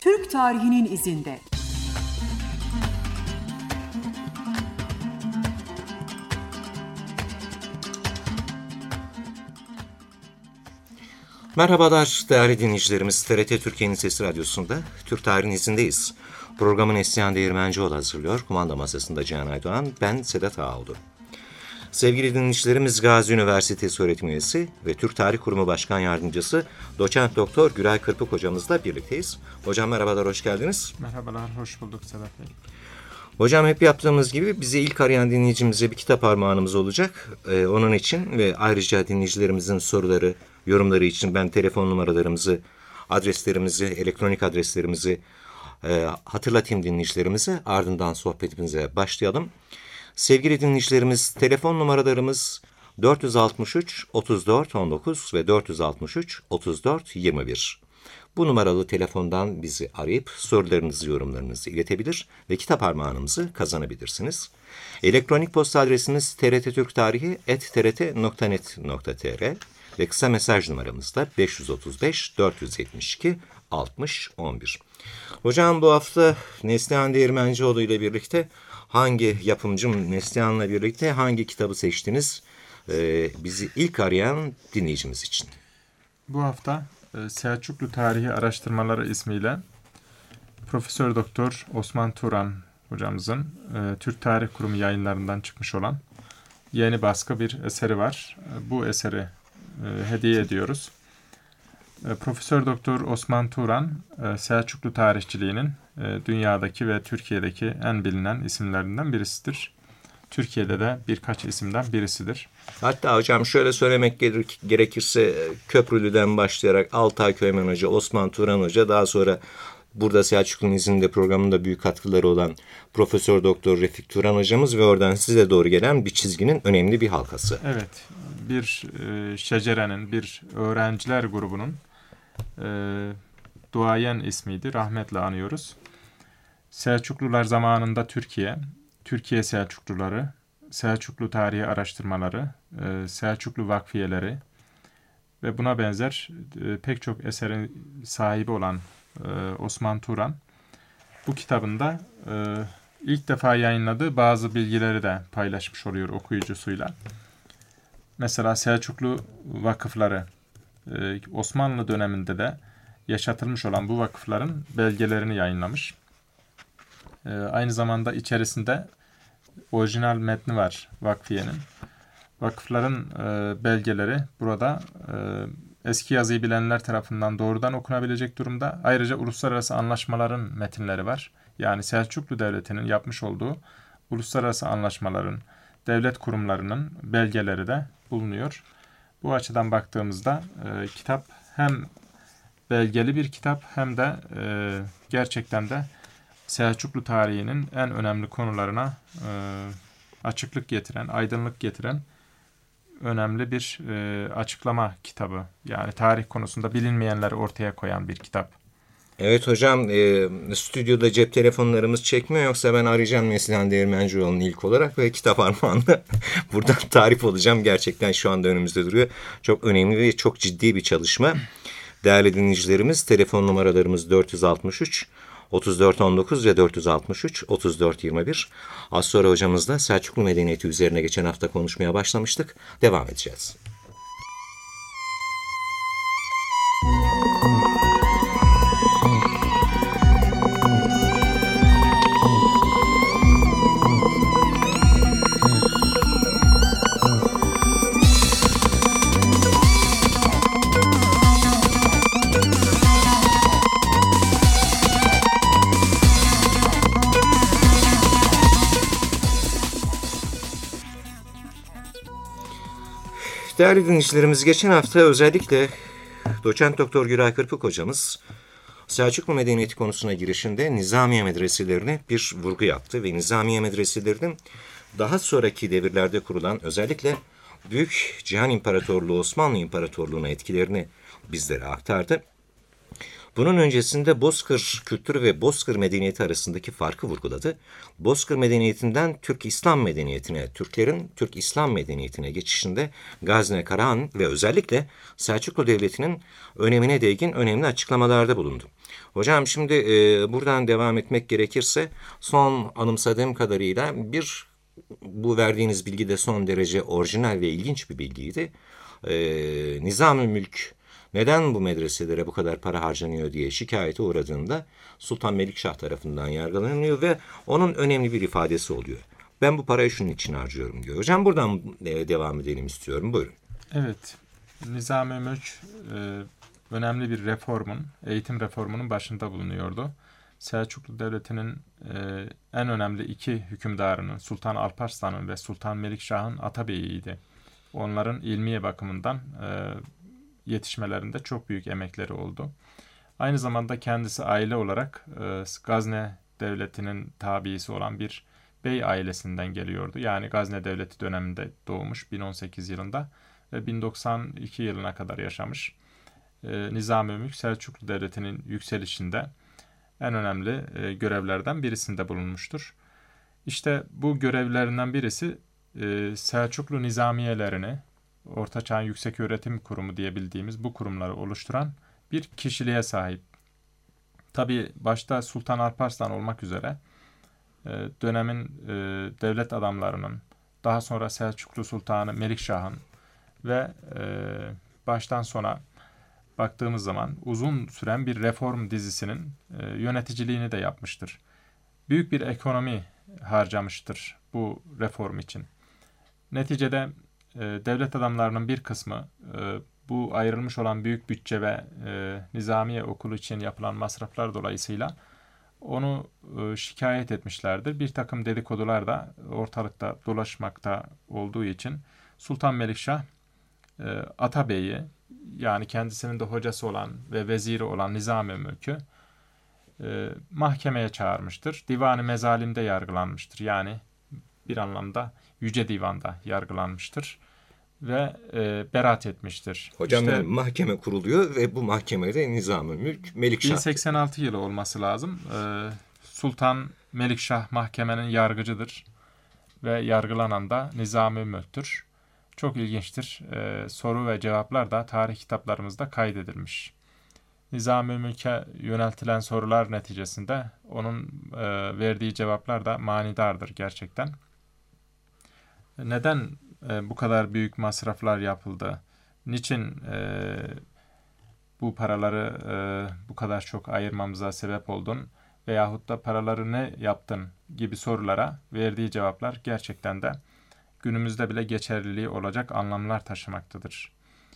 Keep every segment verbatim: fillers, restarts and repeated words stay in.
Türk tarihinin izinde. Merhabalar değerli dinleyicilerimiz. T R T Türkiye'nin Sesi Radyosu'nda Türk Tarihin izindeyiz. Programı Neslihan Değirmencioğlu hazırlıyor. Kumanda masasında Cihan Aydoğan, ben Sedat Ağoğlu. Sevgili dinleyicilerimiz, Gazi Üniversitesi öğretim üyesi ve Türk Tarih Kurumu Başkan Yardımcısı Doçent Doktor Güray Kırpık hocamızla birlikteyiz. Hocam merhabalar, hoş geldiniz. Merhabalar, hoş bulduk Sedat Bey. Hocam hep yaptığımız gibi bizi ilk arayan dinleyicimize bir kitap armağanımız olacak. Ee, onun için ve ayrıca dinleyicilerimizin soruları, yorumları için ben telefon numaralarımızı, adreslerimizi, elektronik adreslerimizi e, hatırlatayım dinleyicilerimize. Ardından sohbetimize başlayalım. Sevgili dinleyicilerimiz, telefon numaralarımız dört altı üç otuz dört on dokuz ve dört altı üç otuz dört yirmi bir. Bu numaralı telefondan bizi arayıp sorularınızı, yorumlarınızı iletebilir ve kitap armağanımızı kazanabilirsiniz. Elektronik posta adresimiz t r t türk tarihi at t r t nokta net nokta t r ve kısa mesaj numaramız da beş otuz beş dört yetmiş iki altmış on bir. Hocam bu hafta Neslihan Değirmencioğlu ile birlikte hangi yapımcım Neslihan'la birlikte hangi kitabı seçtiniz? Ee, bizi ilk arayan dinleyicimiz için. Bu hafta Selçuklu Tarihi Araştırmaları ismiyle Profesör Doktor Osman Turan hocamızın e, Türk Tarih Kurumu yayınlarından çıkmış olan yeni baskı bir eseri var. E, bu eseri e, hediye ediyoruz. E, Profesör Doktor Osman Turan e, Selçuklu tarihçiliğinin e, dünyadaki ve Türkiye'deki en bilinen isimlerinden birisidir. Türkiye'de de birkaç isimden birisidir. Hatta hocam şöyle söylemek gerekirse Köprülü'den başlayarak Altay Köymen Hoca, Osman Turan Hoca, daha sonra burada Selçuklu'nun izinde programında büyük katkıları olan Profesör Doktor Refik Turan hocamız ve oradan size doğru gelen bir çizginin önemli bir halkası. Evet, bir e, şecerenin, bir öğrenciler grubunun e, duayen ismiydi. Rahmetle anıyoruz. Selçuklular zamanında Türkiye, Türkiye Selçukluları, Selçuklu Tarihi Araştırmaları, Selçuklu Vakfiyeleri ve buna benzer pek çok eserin sahibi olan Osman Turan bu kitabında ilk defa yayınladığı bazı bilgileri de paylaşmış oluyor okuyucusuyla. Mesela Selçuklu vakıfları, Osmanlı döneminde de yaşatılmış olan bu vakıfların belgelerini yayınlamış. Aynı zamanda içerisinde orijinal metni var vakfiyenin. Vakıfların e, belgeleri burada e, eski yazıyı bilenler tarafından doğrudan okunabilecek durumda. Ayrıca uluslararası anlaşmaların metinleri var. Yani Selçuklu Devleti'nin yapmış olduğu uluslararası anlaşmaların, devlet kurumlarının belgeleri de bulunuyor. Bu açıdan baktığımızda e, kitap hem belgeli bir kitap hem de e, gerçekten de Selçuklu tarihinin en önemli konularına e, açıklık getiren, aydınlık getiren önemli bir e, açıklama kitabı. Yani tarih konusunda bilinmeyenleri ortaya koyan bir kitap. Evet hocam, e, stüdyoda cep telefonlarımız çekmiyor, yoksa ben arayacağım Neslihan Değirmencioğlu'nun ilk olarak ve kitap armağanla buradan tarif olacağım. Gerçekten şu anda önümüzde duruyor. Çok önemli ve çok ciddi bir çalışma. Değerli dinleyicilerimiz, telefon numaralarımız dört altı üç otuz dört on dokuz ve dört altı üç otuz dört yirmi bir. Az sonra hocamızla Selçuklu medeniyeti üzerine geçen hafta konuşmaya başlamıştık. Devam edeceğiz. Değerli dinleyicilerimiz, geçen hafta özellikle Doçent Doktor Güray Kırpık hocamız Selçuklu medeniyeti konusuna girişinde Nizamiye medreselerine bir vurgu yaptı ve Nizamiye medreselerinin daha sonraki devirlerde kurulan özellikle Büyük Cihan İmparatorluğu Osmanlı İmparatorluğu'na etkilerini bizlere aktardı. Bunun öncesinde Bozkır kültürü ve Bozkır medeniyeti arasındaki farkı vurguladı. Bozkır medeniyetinden Türk İslam medeniyetine, Türklerin Türk İslam medeniyetine geçişinde Gazne Karahan ve özellikle Selçuklu Devleti'nin önemine değgin önemli açıklamalarda bulundu. Hocam şimdi e, buradan devam etmek gerekirse son anımsadığım kadarıyla bir bu verdiğiniz bilgi de son derece orijinal ve ilginç bir bilgiydi. E, Nizam-ı Mülk neden bu medreselere bu kadar para harcanıyor diye şikayete uğradığında Sultan Melikşah tarafından yargılanıyor ve onun önemli bir ifadesi oluyor. Ben bu parayı şunun için harcıyorum diyor. Hocam buradan e, devam edelim istiyorum. Buyurun. Evet, Nizam-ı Mülk e, önemli bir reformun, eğitim reformunun başında bulunuyordu. Selçuklu Devleti'nin e, en önemli iki hükümdarının, Sultan Alparslan'ın ve Sultan Melikşah'ın atabeyiydi. Onların ilmiye bakımından e, yetişmelerinde çok büyük emekleri oldu. Aynı zamanda kendisi aile olarak e, Gazne Devleti'nin tabiisi olan bir bey ailesinden geliyordu. Yani Gazne Devleti döneminde doğmuş bin on sekiz yılında ve bin doksan iki yılına kadar yaşamış. E, Nizam-ı Mülk Selçuklu Devleti'nin yükselişinde en önemli e, görevlerden birisinde bulunmuştur. İşte bu görevlerinden birisi e, Selçuklu nizamiyelerini, Orta Çağ Yükseköğretim Kurumu diye bildiğimiz bu kurumları oluşturan bir kişiliğe sahip. Tabii başta Sultan Alparslan olmak üzere e, dönemin e, devlet adamlarının, daha sonra Selçuklu Sultanı Melikşah'ın ve e, baştan sona baktığımız zaman uzun süren bir reform dizisinin e, yöneticiliğini de yapmıştır. Büyük bir ekonomi harcamıştır bu reform için. Neticede e, devlet adamlarının bir kısmı e, bu ayrılmış olan büyük bütçe ve e, Nizamiye Okulu için yapılan masraflar dolayısıyla onu e, şikayet etmişlerdir. Bir takım dedikodular da ortalıkta dolaşmakta olduğu için Sultan Melikşah e, Atabey'i, yani kendisinin de hocası olan ve veziri olan Nizam-ı Mülk'ü e, mahkemeye çağırmıştır. Divan-ı Mezalim'de yargılanmıştır. Yani bir anlamda Yüce Divan'da yargılanmıştır ve e, beraat etmiştir. Hocam İşte, yani mahkeme kuruluyor ve bu mahkemede Nizam-ı Mülk Melikşah. bin seksen altı yılı olması lazım. E, Sultan Melikşah mahkemenin yargıcıdır ve yargılanan da Nizam-ı Mülk'tür. Çok ilginçtir. E, soru ve cevaplar da tarih kitaplarımızda kaydedilmiş. Nizam-ı Mülk'e yöneltilen sorular neticesinde onun e, verdiği cevaplar da manidardır gerçekten. Neden e, bu kadar büyük masraflar yapıldı? Niçin e, bu paraları e, bu kadar çok ayırmamıza sebep oldun? Veyahut da paraları ne yaptın gibi sorulara verdiği cevaplar gerçekten de günümüzde bile geçerliliği olacak anlamlar taşımaktadır.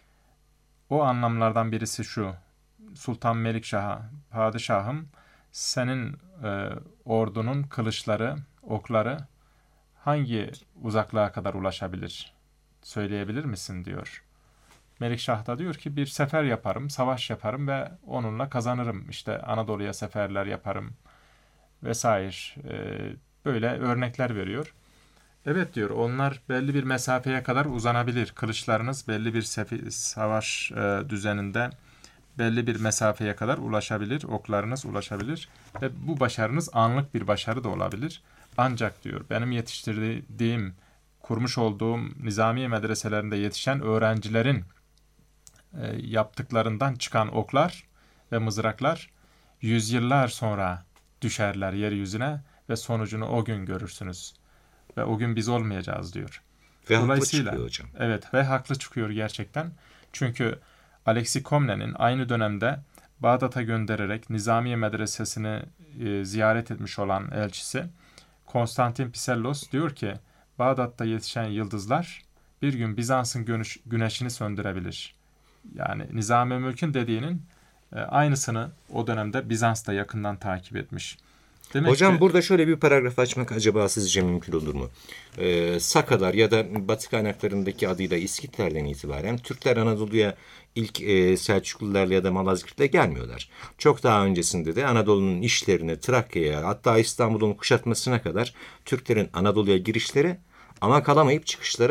O anlamlardan birisi şu: Sultan Melikşah'a, padişahım, senin e, ordunun kılıçları, okları hangi uzaklığa kadar ulaşabilir? Söyleyebilir misin diyor. Melikşah da diyor ki bir sefer yaparım, savaş yaparım ve onunla kazanırım. İşte Anadolu'ya seferler yaparım vesaire. E, böyle örnekler veriyor. Evet diyor, onlar belli bir mesafeye kadar uzanabilir. Kılıçlarınız belli bir sefi, savaş e, düzeninde belli bir mesafeye kadar ulaşabilir, oklarınız ulaşabilir ve bu başarınız anlık bir başarı da olabilir. Ancak diyor, benim yetiştirdiğim, kurmuş olduğum nizamiye medreselerinde yetişen öğrencilerin e, yaptıklarından çıkan oklar ve mızraklar yüzyıllar sonra düşerler yeryüzüne ve sonucunu o gün görürsünüz. Ve o gün biz olmayacağız diyor. Ve haklı çıkıyor hocam. Evet, ve haklı çıkıyor gerçekten. Çünkü Alexis Comnen'in aynı dönemde Bağdat'a göndererek Nizamiye Medresesi'ni e, ziyaret etmiş olan elçisi Konstantin Psellos diyor ki, Bağdat'ta yetişen yıldızlar bir gün Bizans'ın güneş, güneşini söndürebilir. Yani Nizam-ı Mülk'ün dediğinin e, aynısını o dönemde Bizans da yakından takip etmiş. Demek Hocam ki, burada şöyle bir paragraf açmak acaba sizce mümkün olur mu? Ee, Sakalar ya da Batı kaynaklarındaki adıyla İskitler'den itibaren Türkler Anadolu'ya ilk e, Selçuklularla ya da Malazgirt'le gelmiyorlar. Çok daha öncesinde de Anadolu'nun işlerine, Trakya'ya, hatta İstanbul'un kuşatmasına kadar Türklerin Anadolu'ya girişleri ama kalamayıp çıkışları var.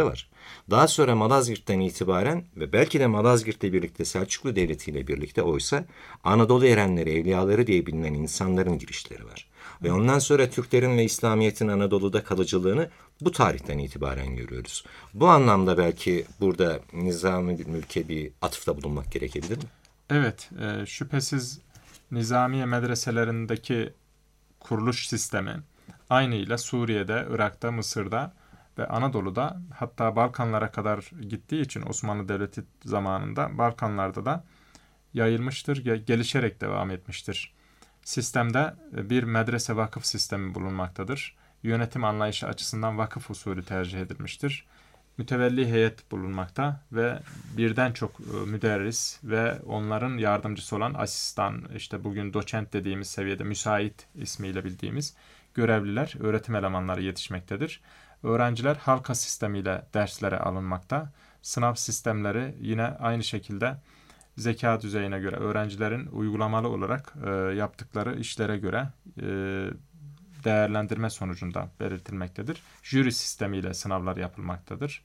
Daha sonra Malazgirt'ten itibaren ve belki de Malazgirt'le birlikte Selçuklu Devleti ile birlikte oysa Anadolu erenleri, evliyaları diye bilinen insanların girişleri var. Ve ondan sonra Türklerin ve İslamiyet'in Anadolu'da kalıcılığını bu tarihten itibaren görüyoruz. Bu anlamda belki burada Nizami Mülk'e bir atıfta bulunmak gerekebilir mi? Evet, e, şüphesiz Nizamiye medreselerindeki kuruluş sistemi aynıyla Suriye'de, Irak'ta, Mısır'da ve Anadolu'da, hatta Balkanlara kadar gittiği için Osmanlı Devleti zamanında Balkanlarda da yayılmıştır, gelişerek devam etmiştir. Sistemde bir medrese vakıf sistemi bulunmaktadır. Yönetim anlayışı açısından vakıf usulü tercih edilmiştir. Mütevelli heyet bulunmakta ve birden çok müderris ve onların yardımcısı olan asistan, işte bugün doçent dediğimiz seviyede müsait ismiyle bildiğimiz görevliler, öğretim elemanları yetişmektedir. Öğrenciler halka sistemiyle derslere alınmakta. Sınav sistemleri yine aynı şekilde zeka düzeyine göre, öğrencilerin uygulamalı olarak e, yaptıkları işlere göre e, değerlendirme sonucunda belirtilmektedir. Jüri sistemiyle sınavlar yapılmaktadır.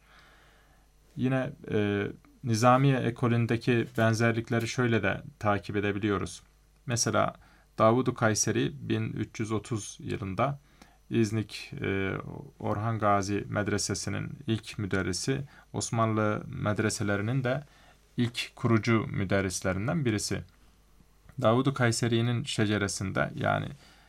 Yine e, Nizamiye ekolündeki benzerlikleri şöyle de takip edebiliyoruz. Mesela Davud-u Kayseri bin üç yüz otuz yılında İznik e, Orhan Gazi Medresesi'nin ilk müderrisi, Osmanlı medreselerinin de ilk kurucu müderrislerinden birisi. Davud-u Kayseri'nin şeceresinde, yani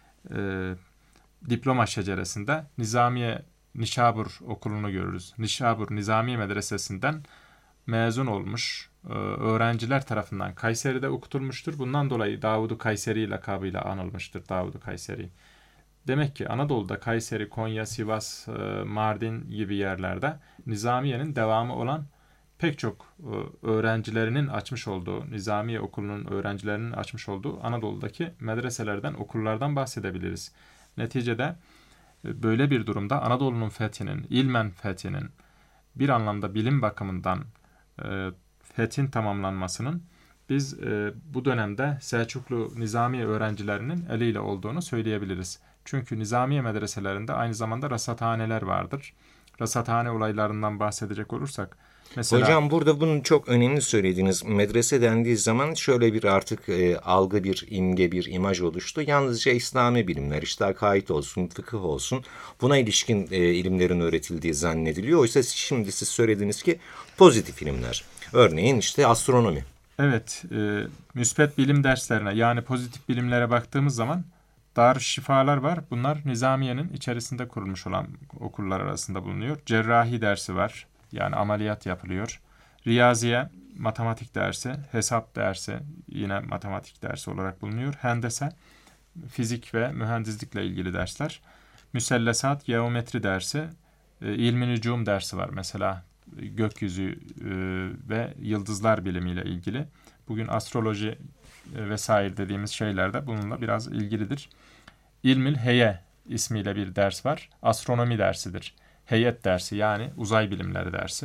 e, diploma şeceresinde Nizamiye Nişabur okulunu görürüz. Nişabur Nizamiye Medresesi'nden mezun olmuş e, öğrenciler tarafından Kayseri'de okutulmuştur. Bundan dolayı Davud-u Kayseri lakabıyla anılmıştır Davud-u Kayseri. Demek ki Anadolu'da Kayseri, Konya, Sivas, e, Mardin gibi yerlerde Nizamiye'nin devamı olan pek çok e, öğrencilerinin açmış olduğu, Nizamiye Okulu'nun öğrencilerinin açmış olduğu Anadolu'daki medreselerden, okullardan bahsedebiliriz. Neticede e, böyle bir durumda Anadolu'nun fethinin, ilmen fethinin, bir anlamda bilim bakımından e, fethin tamamlanmasının biz e, bu dönemde Selçuklu Nizamiye öğrencilerinin eliyle olduğunu söyleyebiliriz. Çünkü Nizamiye medreselerinde aynı zamanda rasathaneler vardır. Rasathane olaylarından bahsedecek olursak, mesela... Hocam burada bunu çok önemli söylediğiniz, medrese dendiği zaman şöyle bir artık e, algı, bir imge, bir imaj oluştu. Yalnızca İslami bilimler, işte akaid olsun, fıkıh olsun, buna ilişkin e, ilimlerin öğretildiği zannediliyor. Oysa şimdi siz söylediniz ki pozitif ilimler. Örneğin işte astronomi. Evet, e, müspet bilim derslerine, yani pozitif bilimlere baktığımız zaman Darüşşifalar var. Bunlar Nizamiye'nin içerisinde kurulmuş olan okullar arasında bulunuyor. Cerrahi dersi var. Yani ameliyat yapılıyor. Riyaziye, matematik dersi, hesap dersi yine matematik dersi olarak bulunuyor. Hendese, fizik ve mühendislikle ilgili dersler. Müsellesat, geometri dersi, e, ilmi nücum dersi var. Mesela gökyüzü e, ve yıldızlar bilimiyle ilgili. Bugün astroloji e, vesaire dediğimiz şeyler de bununla biraz ilgilidir. İlmül Heye ismiyle bir ders var. Astronomi dersidir. Heyet dersi, yani uzay bilimleri dersi.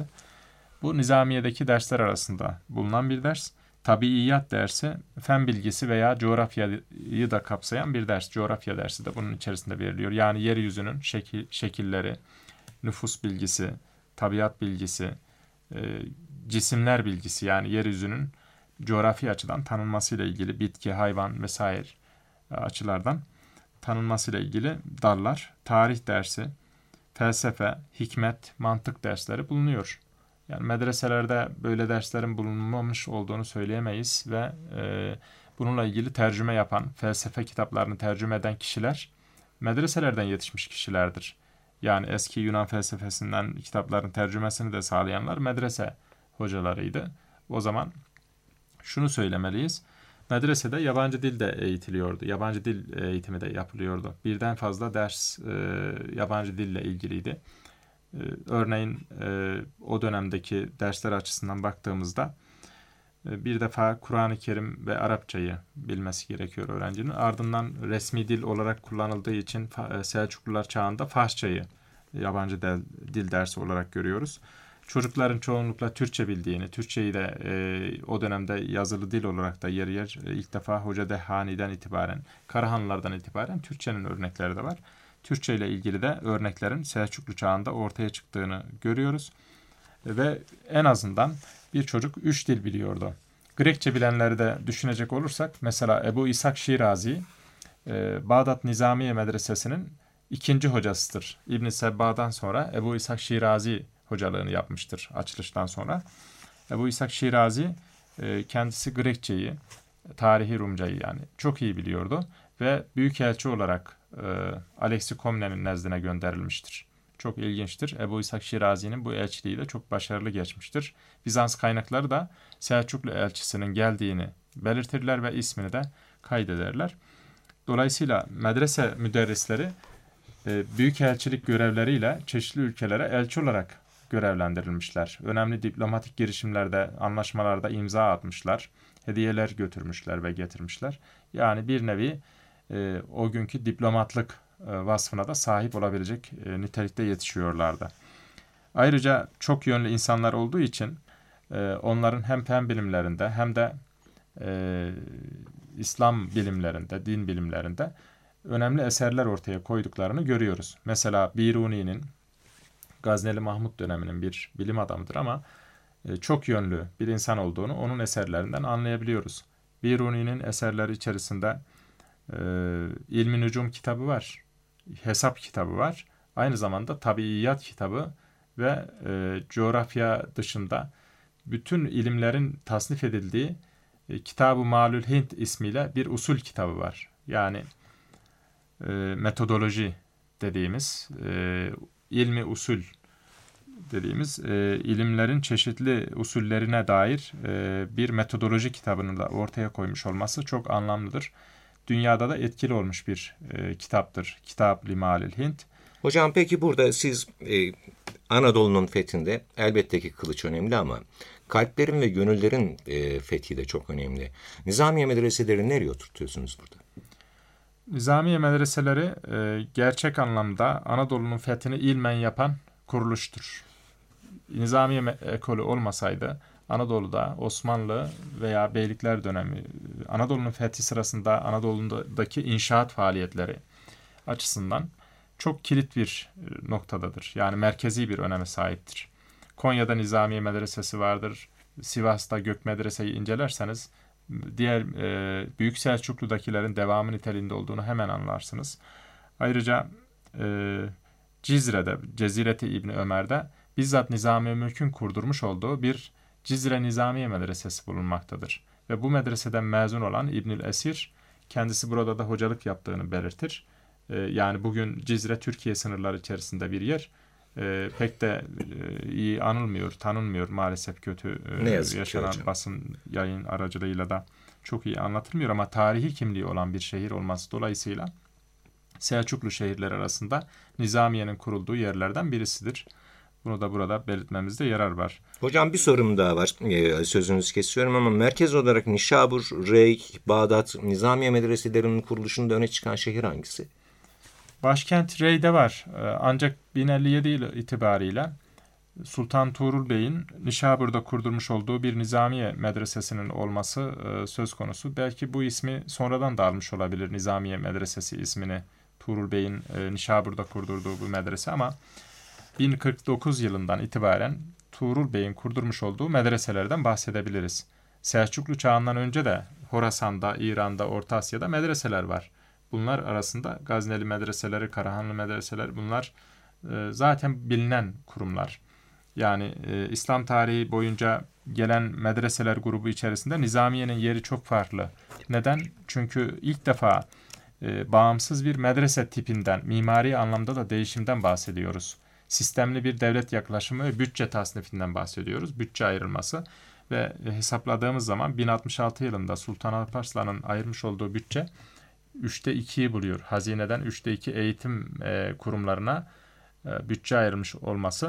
Bu Nizamiye'deki dersler arasında bulunan bir ders. Tabiiyat dersi, fen bilgisi veya coğrafyayı da kapsayan bir ders. Coğrafya dersi de bunun içerisinde veriliyor. Yani yeryüzünün şekil, şekilleri, nüfus bilgisi, tabiat bilgisi, e, cisimler bilgisi, yani yeryüzünün coğrafi açıdan tanınmasıyla ilgili, bitki, hayvan vesaire açılardan tanınmasıyla ilgili dallar. Tarih dersi, felsefe, hikmet, mantık dersleri bulunuyor. Yani medreselerde böyle derslerin bulunmamış olduğunu söyleyemeyiz ve e, bununla ilgili tercüme yapan, felsefe kitaplarını tercüme eden kişiler medreselerden yetişmiş kişilerdir. Yani eski Yunan felsefesinden kitapların tercümesini de sağlayanlar medrese hocalarıydı. O zaman şunu söylemeliyiz. Medresede yabancı dil de eğitiliyordu. Yabancı dil eğitimi de yapılıyordu. Birden fazla ders e, yabancı dille ilgiliydi. E, örneğin e, o dönemdeki dersler açısından baktığımızda e, bir defa Kur'an-ı Kerim ve Arapçayı bilmesi gerekiyor öğrencinin. Ardından resmi dil olarak kullanıldığı için Selçuklular çağında Farsçayı yabancı dil, dil dersi olarak görüyoruz. Çocukların çoğunlukla Türkçe bildiğini, Türkçeyi de e, o dönemde yazılı dil olarak da yer yer e, ilk defa Hoca Dehhani'den itibaren, Karahanlılardan itibaren Türkçenin örnekleri de var. Türkçe ile ilgili de örneklerin Selçuklu çağında ortaya çıktığını görüyoruz. ve en azından bir çocuk üç dil biliyordu. Grekçe bilenleri de düşünecek olursak mesela Ebu İshak Şirazi e, Bağdat Nizamiye Medresesi'nin ikinci hocasıdır. İbn-i Sebba'dan sonra Ebu İshak Şirazi hocalığını yapmıştır açılıştan sonra. Ebu İshak Şirazi e, kendisi Grekçeyi, tarihi Rumcayı yani çok iyi biliyordu ve büyükelçi olarak e, Alexi Komne'nin nezdine gönderilmiştir. Çok ilginçtir. Ebu İshak Şirazi'nin bu elçiliği de çok başarılı geçmiştir. Bizans kaynakları da Selçuklu elçisinin geldiğini belirtirler ve ismini de kaydederler. Dolayısıyla medrese müderrisleri e, büyükelçilik görevleriyle çeşitli ülkelere elçi olarak görevlendirilmişler. Önemli diplomatik girişimlerde, anlaşmalarda imza atmışlar. Hediyeler götürmüşler ve getirmişler. Yani bir nevi e, o günkü diplomatlık e, vasfına da sahip olabilecek e, nitelikte yetişiyorlardı. Ayrıca çok yönlü insanlar olduğu için e, onların hem fen bilimlerinde hem de e, İslam bilimlerinde, din bilimlerinde önemli eserler ortaya koyduklarını görüyoruz. Mesela Biruni'nin, Gazneli Mahmud döneminin bir bilim adamıdır ama e, çok yönlü bir insan olduğunu onun eserlerinden anlayabiliyoruz. Biruni'nin eserleri içerisinde e, İlmi Nücum kitabı var, hesap kitabı var, aynı zamanda tabiiyat kitabı ve e, coğrafya dışında bütün ilimlerin tasnif edildiği e, Kitab-ı Malül Hint ismiyle bir usul kitabı var. Yani e, metodoloji dediğimiz, e, ilmi usul dediğimiz e, ilimlerin çeşitli usullerine dair e, bir metodoloji kitabını da ortaya koymuş olması çok anlamlıdır. Dünyada da etkili olmuş bir e, kitaptır. Kitab-ı Malül Hint. Hocam peki burada siz e, Anadolu'nun fethinde elbette ki kılıç önemli ama kalplerin ve gönüllerin e, fethi de çok önemli. Nizamiye medreseleri nereye oturtuyorsunuz burada? Nizamiye medreseleri e, gerçek anlamda Anadolu'nun fethini ilmen yapan kuruluştur. Nizamiye ekolü olmasaydı Anadolu'da Osmanlı veya Beylikler dönemi, Anadolu'nun fethi sırasında Anadolu'daki inşaat faaliyetleri açısından çok kilit bir noktadadır. Yani merkezi bir öneme sahiptir. Konya'da Nizamiye Medresesi vardır. Sivas'ta Gök Medrese'yi incelerseniz diğer e, Büyük Selçuklu'dakilerin devamı niteliğinde olduğunu hemen anlarsınız. Ayrıca e, Cizre'de, Cezireti İbni Ömer'de bizzat Nizami Mülk'ün kurdurmuş olduğu bir Cizre Nizamiye Medresesi bulunmaktadır. Ve bu medreseden mezun olan İbnül Esir kendisi burada da hocalık yaptığını belirtir. E, yani bugün Cizre Türkiye sınırları içerisinde bir yer. E, pek de e, iyi anılmıyor, tanınmıyor maalesef kötü e, yaşanan basın yayın aracılığıyla da çok iyi anlatılmıyor ama tarihi kimliği olan bir şehir olması dolayısıyla Selçuklu şehirleri arasında Nizamiye'nin kurulduğu yerlerden birisidir. Bunu da burada belirtmemizde yarar var. Hocam bir sorum daha var. Ee, sözünüzü kesiyorum ama merkez olarak Nişabur, Rey, Bağdat, Nizamiye medreselerinin kuruluşunda öne çıkan şehir hangisi? Başkent Rey'de var. Ancak bin elli yedi yılı itibariyle Sultan Tuğrul Bey'in Nişabur'da kurdurmuş olduğu bir Nizamiye medresesinin olması söz konusu. Belki bu ismi sonradan da almış olabilir, Nizamiye Medresesi ismini. Tuğrul Bey'in Nişabur'da kurdurduğu bu medrese ama bin kırk dokuz yılından itibaren Tuğrul Bey'in kurdurmuş olduğu medreselerden bahsedebiliriz. Selçuklu çağından önce de Horasan'da, İran'da, Orta Asya'da medreseler var. Bunlar arasında Gazneli medreseleri, Karahanlı medreseleri bunlar e, zaten bilinen kurumlar. Yani e, İslam tarihi boyunca gelen medreseler grubu içerisinde Nizamiye'nin yeri çok farklı. Neden? Çünkü ilk defa e, bağımsız bir medrese tipinden, mimari anlamda da değişimden bahsediyoruz. Sistemli bir devlet yaklaşımı ve bütçe tasnifinden bahsediyoruz. Bütçe ayrılması ve hesapladığımız zaman bin altmış altı yılında Sultan Alparslan'ın ayırmış olduğu bütçe üçte ikiyi buluyor. Hazineden üçte iki eğitim e, kurumlarına e, bütçe ayrılmış olması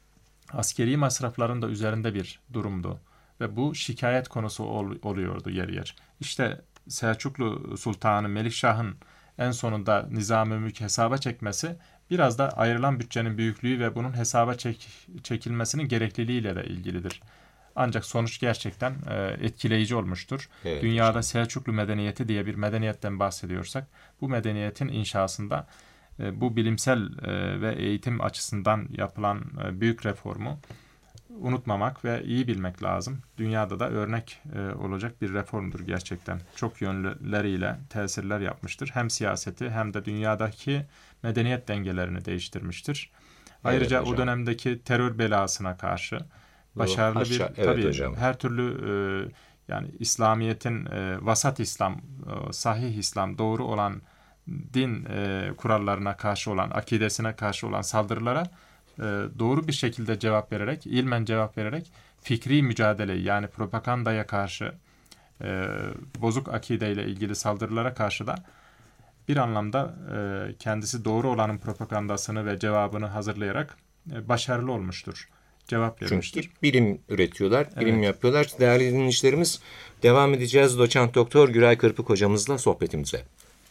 askeri masrafların da üzerinde bir durumdu. Ve bu şikayet konusu ol, oluyordu yer yer. İşte Selçuklu Sultanı Melikşah'ın en sonunda Nizam-ı Mülk hesaba çekmesi biraz da ayrılan bütçenin büyüklüğü ve bunun hesaba çek, çekilmesinin gerekliliğiyle de ilgilidir. Ancak sonuç gerçekten e, etkileyici olmuştur. Evet, Dünyada hocam. Selçuklu medeniyeti diye bir medeniyetten bahsediyorsak, bu medeniyetin inşasında e, bu bilimsel e, ve eğitim açısından yapılan e, büyük reformu unutmamak ve iyi bilmek lazım. Dünyada da örnek e, olacak bir reformdur gerçekten. Çok yönleriyle tesirler yapmıştır. Hem siyaseti hem de dünyadaki medeniyet dengelerini değiştirmiştir. Ayrıca Evet o hocam. dönemdeki terör belasına karşı başarılı Haşa, bir evet tabii hocam. her türlü e, yani İslamiyet'in e, vasat İslam, e, sahih İslam, doğru olan din e, kurallarına karşı olan, akidesine karşı olan saldırılara e, doğru bir şekilde cevap vererek, ilmen cevap vererek fikri mücadeleyi yani propagandaya karşı, e, bozuk akideyle ilgili saldırılara karşı da bir anlamda e, kendisi doğru olanın propagandasını ve cevabını hazırlayarak e, başarılı olmuştur. Cevap vermiştir. Çünkü bilim üretiyorlar, bilim Evet. yapıyorlar. Değerli dinleyicilerimiz, devam edeceğiz Doçent Doktor Güray Kırpık hocamızla sohbetimize.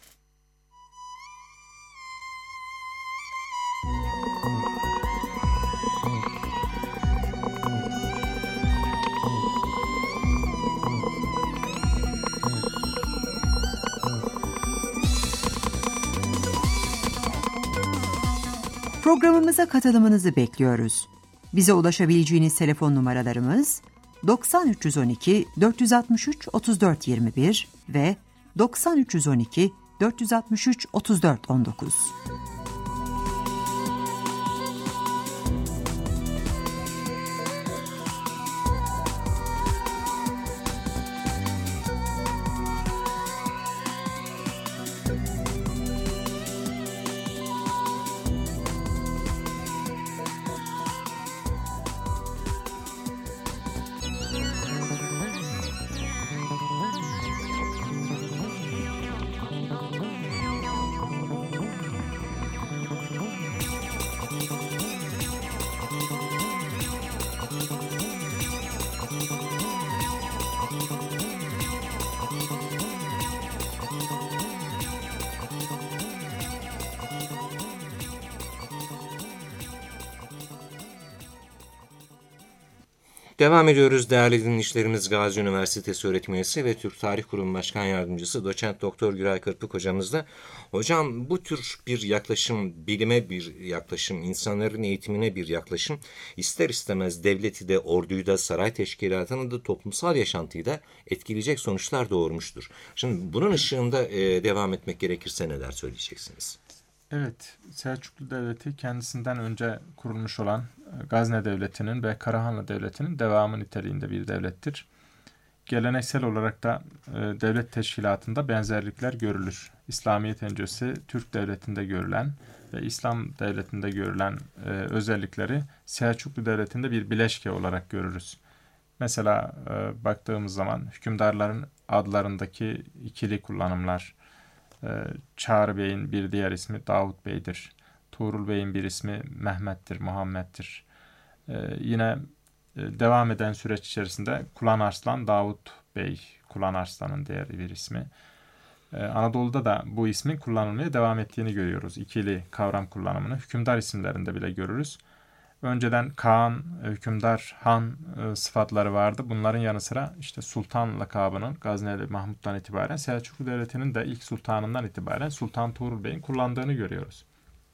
Programımıza katılımınızı bekliyoruz. Bize ulaşabileceğiniz telefon numaralarımız doksan üç yüz on iki dört yüz altmış üç otuz dört yirmi bir ve doksan üç yüz on iki dört yüz altmış üç otuz dört on dokuz. Devam ediyoruz değerli dinleyicilerimiz. Gazi Üniversitesi öğretim üyesi ve Türk Tarih Kurumu Başkan Yardımcısı Doçent Doktor Güray Kırpık hocamızla. Hocam, bu tür bir yaklaşım, bilime bir yaklaşım, insanların eğitimine bir yaklaşım, ister istemez devleti de, orduyu da, saray teşkilatını da, toplumsal yaşantıyı da etkileyecek sonuçlar doğurmuştur. Şimdi bunun ışığında e, devam etmek gerekirse neler söyleyeceksiniz? Evet, Selçuklu Devleti kendisinden önce kurulmuş olan Gazne Devleti'nin ve Karahanlı Devleti'nin devamı niteliğinde bir devlettir. Geleneksel olarak da e, devlet teşkilatında benzerlikler görülür. İslamiyet öncesi Türk Devleti'nde görülen ve İslam Devleti'nde görülen e, özellikleri Selçuklu Devleti'nde bir bileşke olarak görürüz. Mesela e, baktığımız zaman hükümdarların adlarındaki ikili kullanımlar, Çağrı Bey'in bir diğer ismi Davut Bey'dir. Tuğrul Bey'in bir ismi Mehmet'tir, Muhammed'tir. Ee, yine e, devam eden süreç içerisinde Kulan Arslan Davut Bey, Kulan Arslan'ın diğer bir ismi. Ee, Anadolu'da da bu ismin kullanılmaya devam ettiğini görüyoruz. İkili kavram kullanımını hükümdar isimlerinde bile görürüz. Önceden Kaan, hükümdar, han e, sıfatları vardı. Bunların yanı sıra işte sultan lakabının Gazneli Mahmut'tan itibaren Selçuklu Devleti'nin de ilk sultanından itibaren Sultan Tuğrul Bey'in kullandığını görüyoruz.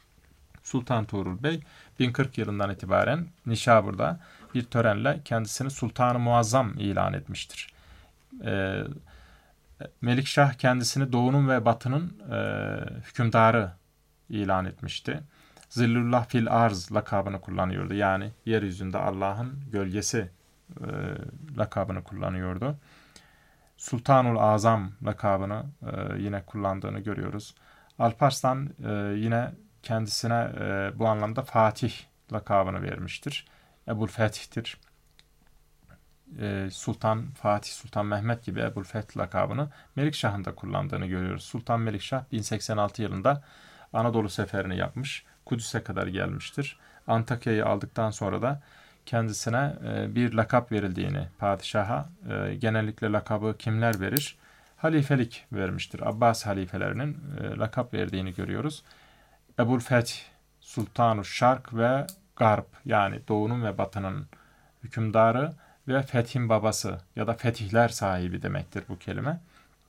Sultan Tuğrul Bey bin kırk yılından itibaren Nişabur'da bir törenle kendisini Sultan-ı Muazzam ilan etmiştir. E, Melikşah kendisini Doğu'nun ve Batı'nın e, hükümdarı ilan etmişti. Zillullah fil arz lakabını kullanıyordu. Yani yeryüzünde Allah'ın gölgesi e, lakabını kullanıyordu. Sultanul Azam lakabını e, yine kullandığını görüyoruz. Alparslan e, yine kendisine e, bu anlamda Fatih lakabını vermiştir. Ebu'l-Fetih'tir. E, Sultan Fatih, Sultan Mehmet gibi Ebu'l-Fetih lakabını Melikşah'ın da kullandığını görüyoruz. Sultan Melikşah bin seksen altı yılında Anadolu seferini yapmış. Kudüs'e kadar gelmiştir. Antakya'yı aldıktan sonra da kendisine e, bir lakap verildiğini, padişaha e, genellikle lakabı kimler verir? Halifelik vermiştir. Abbas halifelerinin e, lakap verdiğini görüyoruz. Ebu'l-Fetih, Sultan-ı Şark ve Garp, yani Doğu'nun ve Batı'nın hükümdarı ve fethin babası ya da fetihler sahibi demektir bu kelime.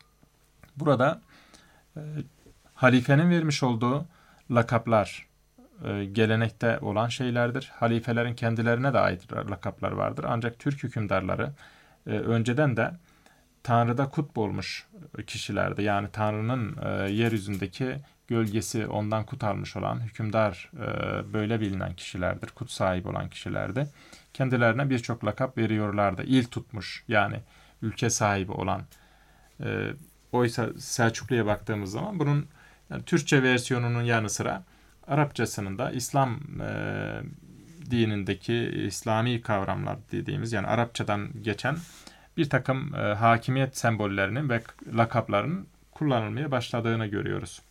Burada e, halifenin vermiş olduğu lakaplar e, gelenekte olan şeylerdir. Halifelerin kendilerine de ait lakaplar vardır. Ancak Türk hükümdarları e, önceden de Tanrı'da kutb olmuş kişilerdi. Yani Tanrı'nın e, yeryüzündeki gölgesi ondan kut almış olan hükümdar, e, böyle bilinen kişilerdir. Kut sahibi olan kişilerdi. Kendilerine birçok lakap veriyorlardı. İl tutmuş, yani ülke sahibi olan. E, oysa Selçuklu'ya baktığımız zaman bunun yani Türkçe versiyonunun yanı sıra Arapçasının da İslam e, dinindeki İslami kavramlar dediğimiz, yani Arapçadan geçen bir takım e, hakimiyet sembollerinin ve lakaplarının kullanılmaya başladığını görüyoruz.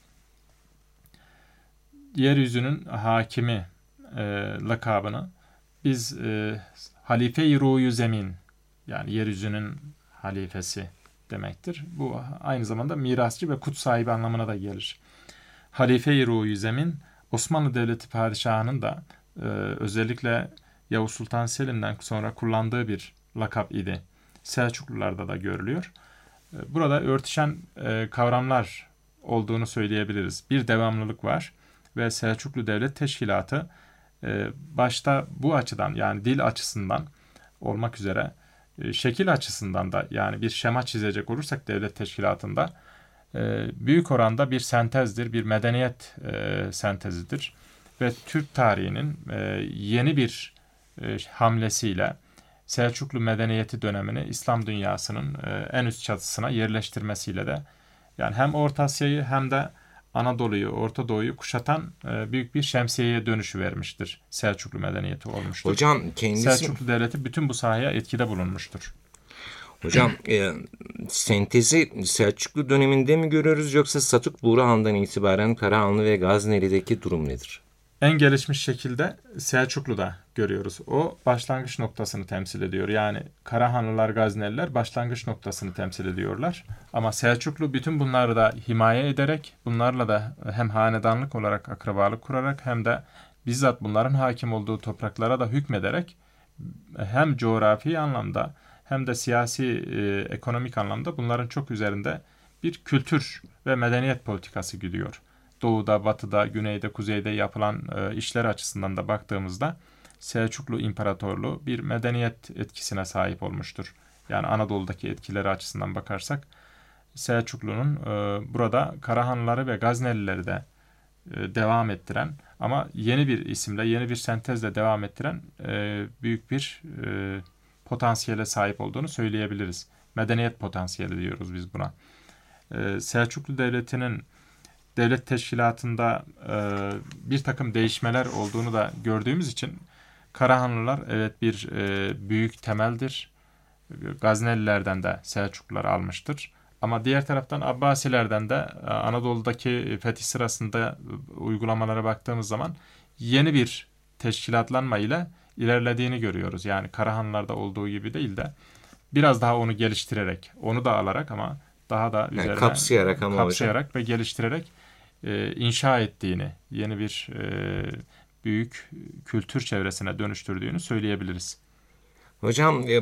Yeryüzünün hakimi e, lakabını biz e, Halife-i Ruyu Zemin, yani yeryüzünün halifesi demektir. Bu aynı zamanda mirasçı ve kut sahibi anlamına da gelir. Halife-i Ruyu Zemin, Osmanlı Devleti Padişahı'nın da e, özellikle Yavuz Sultan Selim'den sonra kullandığı bir lakap idi. Selçuklularda da görülüyor. Burada örtüşen e, kavramlar olduğunu söyleyebiliriz. Bir devamlılık var ve Selçuklu Devlet Teşkilatı e, başta bu açıdan, yani dil açısından olmak üzere e, şekil açısından da, yani bir şema çizecek olursak devlet teşkilatında e, büyük oranda bir sentezdir, bir medeniyet e, sentezidir ve Türk tarihinin e, yeni bir e, hamlesiyle Selçuklu medeniyeti dönemini İslam dünyasının e, en üst çatısına yerleştirmesiyle de, yani hem Orta Asya'yı hem de Anadolu'yu, Orta Doğu'yu kuşatan e, büyük bir şemsiyeye dönüşü vermiştir. Selçuklu medeniyeti olmuştur. Hocam kendisi... Selçuklu Devleti bütün bu sahaya etkide bulunmuştur. Hocam e, sentezi Selçuklu döneminde mi görüyoruz, yoksa Satuk Burhan'dan itibaren Karahanlı ve Gazneli'deki durum nedir? En gelişmiş şekilde Selçuklu'da görüyoruz. O başlangıç noktasını temsil ediyor. Yani Karahanlılar, Gazneliler başlangıç noktasını temsil ediyorlar. Ama Selçuklu bütün bunları da himaye ederek, bunlarla da hem hanedanlık olarak akrabalık kurarak hem de bizzat bunların hakim olduğu topraklara da hükmederek hem coğrafi anlamda hem de siyasi, e, ekonomik anlamda bunların çok üzerinde bir kültür ve medeniyet politikası gidiyor. Doğuda, batıda, güneyde, kuzeyde yapılan e, işler açısından da baktığımızda Selçuklu İmparatorluğu bir medeniyet etkisine sahip olmuştur. Yani Anadolu'daki etkileri açısından bakarsak Selçuklu'nun e, burada Karahanlıları ve Gaznelileri de e, devam ettiren ama yeni bir isimle, yeni bir sentezle devam ettiren e, büyük bir e, potansiyele sahip olduğunu söyleyebiliriz. Medeniyet potansiyeli diyoruz biz buna. E, Selçuklu Devleti'nin devlet teşkilatında e, bir takım değişmeler olduğunu da gördüğümüz için Karahanlılar evet bir e, büyük temeldir. Gaznelilerden de Selçuklular almıştır. Ama diğer taraftan Abbasilerden de e, Anadolu'daki fetih sırasında uygulamalara baktığımız zaman yeni bir teşkilatlanma ile ilerlediğini görüyoruz. Yani Karahanlılarda olduğu gibi değil de biraz daha onu geliştirerek, onu da alarak ama daha da üzerine yani kapsayarak, ama kapsayarak hocam. ve geliştirerek e, inşa ettiğini, yeni bir e, büyük kültür çevresine dönüştürdüğünü söyleyebiliriz. Hocam e,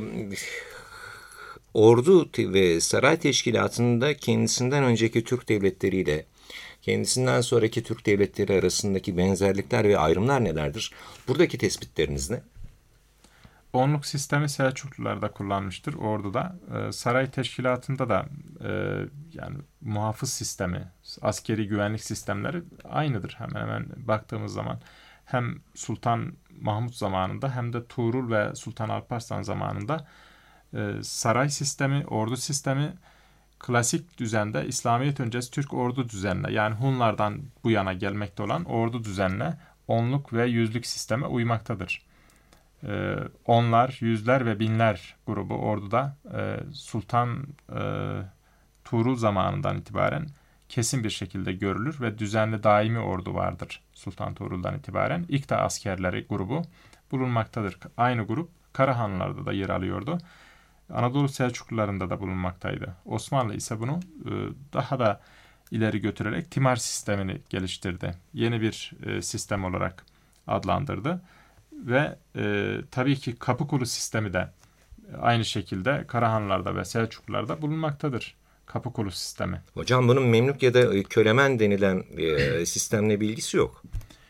ordu ve saray teşkilatında kendisinden önceki Türk devletleriyle kendisinden sonraki Türk devletleri arasındaki benzerlikler ve ayrımlar nelerdir? Buradaki tespitleriniz ne? Onluk sistemi Selçuklularda kullanmıştır orduda. E, saray teşkilatında da e, yani muhafız sistemi, askeri güvenlik sistemleri aynıdır. Hemen hemen baktığımız zaman hem Sultan Mahmut zamanında hem de Tuğrul ve Sultan Alparslan zamanında e, saray sistemi, ordu sistemi klasik düzende İslamiyet öncesi Türk ordu düzenine, yani Hunlardan bu yana gelmekte olan ordu düzenine onluk ve yüzlük sisteme uymaktadır. Ee, onlar, yüzler ve binler grubu orduda e, Sultan e, Tuğrul zamanından itibaren kesin bir şekilde görülür ve düzenli daimi ordu vardır Sultan Tuğrul'dan itibaren. İkta askerleri grubu bulunmaktadır. Aynı grup Karahanlılarda da yer alıyordu. Anadolu Selçuklularında da bulunmaktaydı. Osmanlı ise bunu e, daha da ileri götürerek timar sistemini geliştirdi. Yeni bir e, sistem olarak adlandırdı. Ve e, tabii ki Kapıkulu sistemi de aynı şekilde Karahanlılarda ve Selçuklularda bulunmaktadır. Kapıkulu sistemi. Hocam bunun Memlük ya da Kölemen denilen e, sistemle bilgisi yok.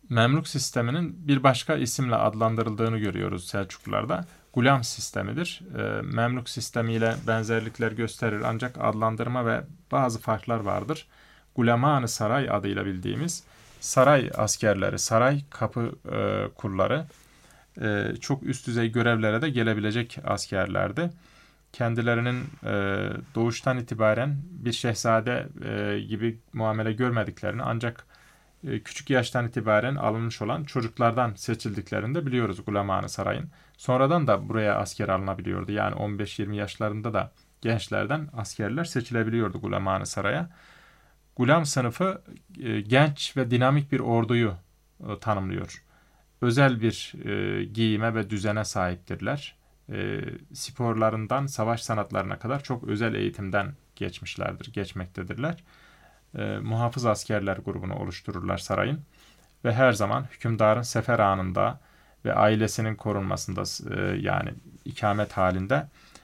Memluk sisteminin bir başka isimle adlandırıldığını görüyoruz Selçuklularda. Gulam sistemidir. E, Memluk sistemiyle benzerlikler gösterir ancak adlandırma ve bazı farklar vardır. Guleman-ı Saray adıyla bildiğimiz saray askerleri, saray kapı e, kulları e, çok üst düzey görevlere de gelebilecek askerlerdi. Kendilerinin e, doğuştan itibaren bir şehzade e, gibi muamele görmediklerini ancak e, küçük yaştan itibaren alınmış olan çocuklardan seçildiklerini de biliyoruz Guleman-ı Saray'ın. Sonradan da buraya asker alınabiliyordu. Yani on beş yirmi yaşlarında da gençlerden askerler seçilebiliyordu Guleman-ı Saray'a. Gulam sınıfı e, genç ve dinamik bir orduyu e, tanımlıyor. Özel bir e, giyime ve düzene sahiptirler. E, sporlarından savaş sanatlarına kadar çok özel eğitimden geçmişlerdir, geçmektedirler. E, muhafız askerler grubunu oluştururlar sarayın ve her zaman hükümdarın sefer anında ve ailesinin korunmasında e, yani ikamet halinde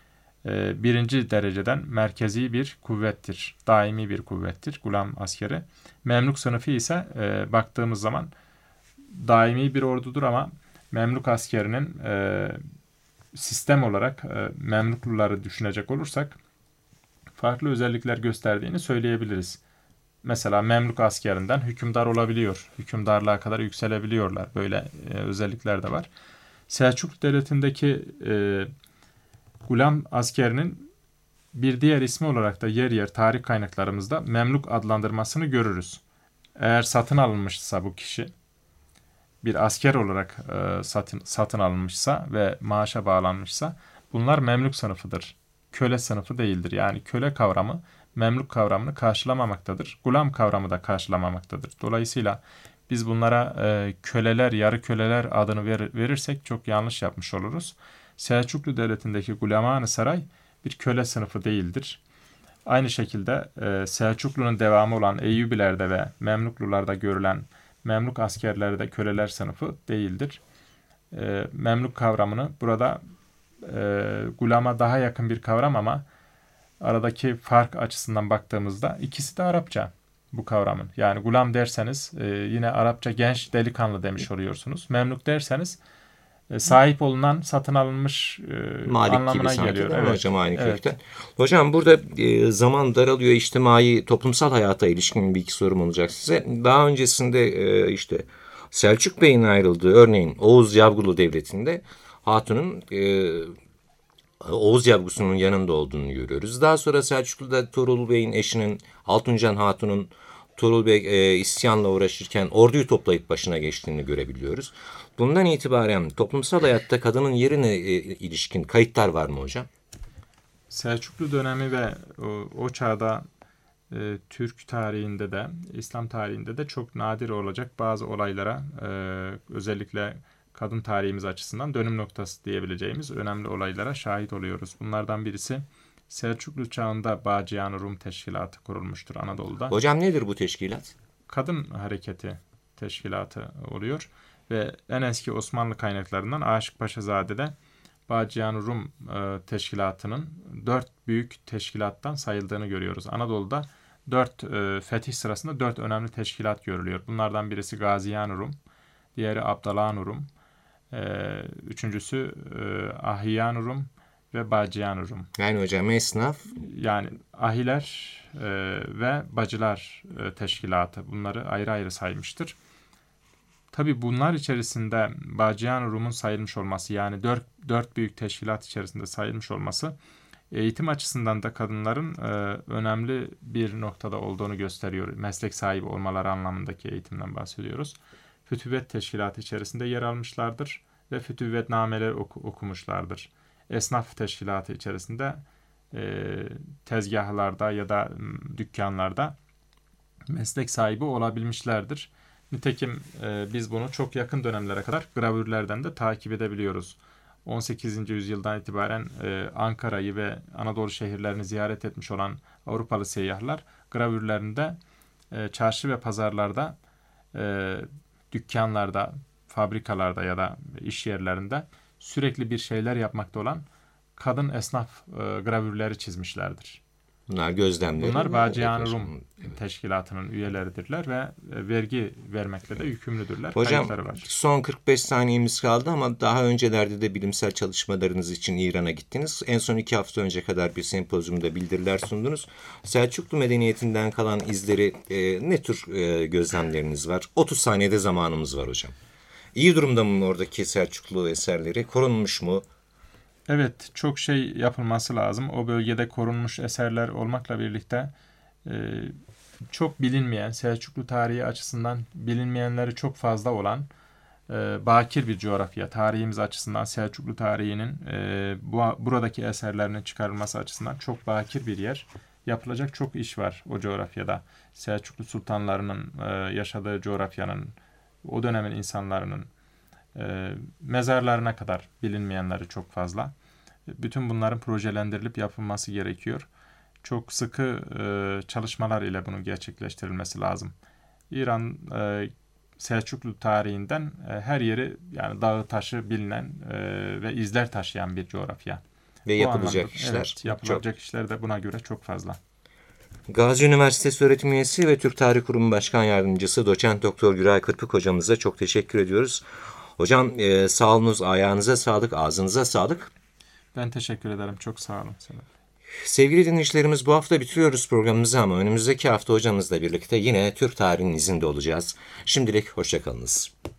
e, birinci dereceden merkezi bir kuvvettir, daimi bir kuvvettir Gulam askeri. Memluk sınıfı ise e, baktığımız zaman daimi bir ordudur ama Memluk askerinin e, sistem olarak e, Memlukluları düşünecek olursak farklı özellikler gösterdiğini söyleyebiliriz. Mesela Memluk askerinden hükümdar olabiliyor. Hükümdarlığa kadar yükselebiliyorlar. Böyle e, özellikler de var. Selçuklu Devleti'ndeki e, Gulam askerinin bir diğer ismi olarak da yer yer tarih kaynaklarımızda Memluk adlandırmasını görürüz. Eğer satın alınmışsa bu kişi, bir asker olarak e, satın, satın alınmışsa ve maaşa bağlanmışsa bunlar Memluk sınıfıdır. Köle sınıfı değildir. Yani köle kavramı Memluk kavramını karşılamamaktadır. Gulam kavramı da karşılamamaktadır. Dolayısıyla biz bunlara e, köleler, yarı köleler adını ver, verirsek çok yanlış yapmış oluruz. Selçuklu Devleti'ndeki Guleman-ı Saray bir köle sınıfı değildir. Aynı şekilde e, Selçuklu'nun devamı olan Eyyubilerde ve Memluklularda görülen Memluk askerleri de köleler sınıfı değildir. E, Memluk kavramını burada e, Gulam'a daha yakın bir kavram ama aradaki fark açısından baktığımızda ikisi de Arapça bu kavramın. Yani Gulam derseniz e, yine Arapça genç delikanlı demiş oluyorsunuz. Memluk derseniz e, sahip olunan, satın alınmış e, Malik anlamına gibi sanki, geliyor. değil mi Evet. hocam aynı Evet. kökten? Hocam burada e, zaman daralıyor, içtimai, toplumsal hayata ilişkin bir iki sorum olacak size. Daha öncesinde e, işte Selçuk Bey'in ayrıldığı örneğin Oğuz Yavgulu Devleti'nde Hatun'un e, Oğuz Yavgusu'nun yanında olduğunu görüyoruz. Daha sonra Selçuklu'da Tuğrul Bey'in eşinin Altuncan Hatun'un Tuğrul Bey e, isyanla uğraşırken orduyu toplayıp başına geçtiğini görebiliyoruz. Bundan itibaren toplumsal hayatta kadının yerine e, ilişkin kayıtlar var mı hocam? Selçuklu dönemi ve o, o çağda e, Türk tarihinde de, İslam tarihinde de çok nadir olacak bazı olaylara e, özellikle kadın tarihimiz açısından dönüm noktası diyebileceğimiz önemli olaylara şahit oluyoruz. Bunlardan birisi Selçuklu çağında Bacıyan-ı Rum Teşkilatı kurulmuştur Anadolu'da. Hocam nedir bu teşkilat? Kadın hareketi teşkilatı oluyor ve en eski Osmanlı kaynaklarından Aşık Paşazade'de Bacıyan-ı Rum e, teşkilatının dört büyük teşkilattan sayıldığını görüyoruz. Anadolu'da dört e, fetih sırasında dört önemli teşkilat görülüyor. Bunlardan birisi Gaziyan-ı Rum, diğeri Abdalan-ı Rum, e, üçüncüsü e, Ahiyan-ı Rum ve Bacıyan-ı Rum. Yani hocam esnaf. Yani ahiler e, ve bacılar e, teşkilatı bunları ayrı ayrı saymıştır. Tabii bunlar içerisinde Bacıyan-ı Rum'un sayılmış olması yani dört, dört büyük teşkilat içerisinde sayılmış olması eğitim açısından da kadınların e, önemli bir noktada olduğunu gösteriyor. Meslek sahibi olmaları anlamındaki eğitimden bahsediyoruz. Fütüvvet teşkilatı içerisinde yer almışlardır ve fütüvvetnameleri oku, okumuşlardır. Esnaf teşkilatı içerisinde e, tezgahlarda ya da dükkanlarda meslek sahibi olabilmişlerdir. Nitekim e, biz bunu çok yakın dönemlere kadar gravürlerden de takip edebiliyoruz. on sekizinci yüzyıldan itibaren e, Ankara'yı ve Anadolu şehirlerini ziyaret etmiş olan Avrupalı seyyahlar gravürlerinde e, çarşı ve pazarlarda, e, dükkanlarda, fabrikalarda ya da iş yerlerinde sürekli bir şeyler yapmakta olan kadın esnaf e, gravürleri çizmişlerdir. Bunlar gözlemleri. Bunlar Bacıyan-ı Rum teşkilatının üyeleridirler ve e, vergi vermekle de yükümlüdürler. Hocam Kayıtları var. son kırk beş saniyemiz kaldı ama daha öncelerde de bilimsel çalışmalarınız için İran'a gittiniz. En son iki hafta önce kadar bir sempozyumda bildiriler sundunuz. Selçuklu medeniyetinden kalan izleri e, ne tür e, gözlemleriniz var? otuz saniyede zamanımız var hocam. İyi durumda mı oradaki Selçuklu eserleri? Korunmuş mu? Evet, çok şey yapılması lazım. O bölgede korunmuş eserler olmakla birlikte e, çok bilinmeyen, Selçuklu tarihi açısından bilinmeyenleri çok fazla olan e, bakir bir coğrafya. Tarihimiz açısından Selçuklu tarihinin e, bu, buradaki eserlerinin çıkarılması açısından çok bakir bir yer. Yapılacak çok iş var o coğrafyada. Selçuklu sultanlarının e, yaşadığı coğrafyanın, o dönemin insanlarının e, mezarlarına kadar bilinmeyenleri çok fazla. Bütün bunların projelendirilip yapılması gerekiyor. Çok sıkı e, çalışmalar ile bunun gerçekleştirilmesi lazım. İran e, Selçuklu tarihinden e, her yeri, yani dağı taşı bilinen e, ve izler taşıyan bir coğrafya. Ve yapılacak anlamda, işler. Evet, yapılacak çok. işler de buna göre çok fazla. Gazi Üniversitesi öğretim üyesi ve Türk Tarih Kurumu Başkan Yardımcısı Doçent Doktor Güray Kırpık hocamıza çok teşekkür ediyoruz. Hocam e, sağolunuz, ayağınıza sağlık, ağzınıza sağlık. Ben teşekkür ederim. Çok sağ olun. Sevgili dinleyicilerimiz, bu hafta bitiriyoruz programımızı ama önümüzdeki hafta hocamızla birlikte yine Türk tarihinin izinde olacağız. Şimdilik hoşça kalınız.